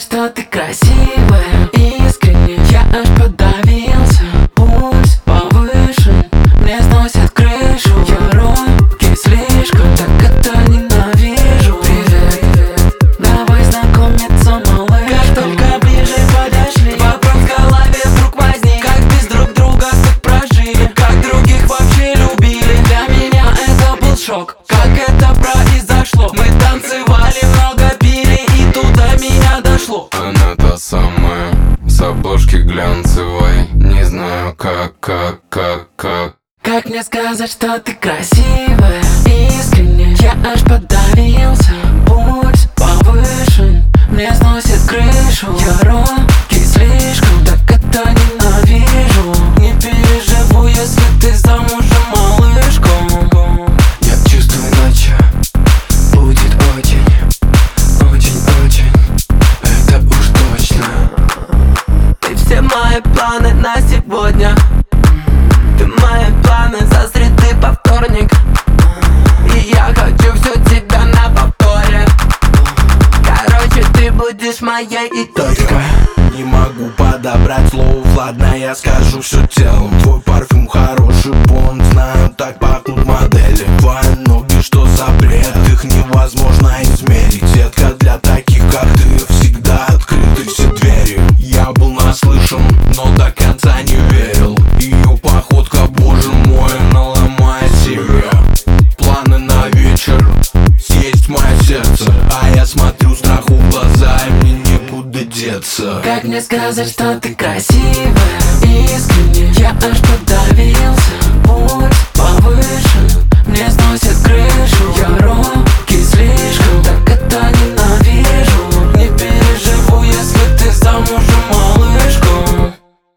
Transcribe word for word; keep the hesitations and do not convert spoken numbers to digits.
что ты красивая, искренне я аж подавился. Пульс повышен, мне сносят крышу. Я робкий слишком, так это ненавижу. Привет, привет, давай знакомиться, малыш. Как только ближе подошли, вопрос в голове вдруг возник: как без друг друга тут прожили, как других вообще любили. Для меня это был шок, как это произошло. Мы танцевали, много пили, и тут до меня дошло. Она та самая, с обложки глянцевой. Не знаю как, как, как, как Как мне сказать, что ты красивая, искренне я аж подавился. Пульс повышен, мне сносит крышу. Я робкий слишком, так это ненавижу. Не переживу, если ты замужем, малышка. Я чувствую, ночью будет очень, очень, очень, это уж точно. Ты все мои планы на сегодня. Ты мои планы со среды по вторник. И я хочу все тебя на повторе. Короче, ты будешь моей и точка. Не могу подобрать слов, ладно, я скажу все телом. Твой парфюм хороший понт, знаю, так пахнут модели. Твои ноги, что за бред, их невозможно измерить. Детка, для таких, как ты, всегда открыты все двери. Я был наслышан, но до конца не верил. Ее походка, боже мой, наломает себе. Планы на вечер, съесть мое сердце. А я смотрю страху в глаза, и мне некуда деться. Как мне сказать, что ты красивая, искренне я аж подавился. Пульс повышен, мне сносит крышу.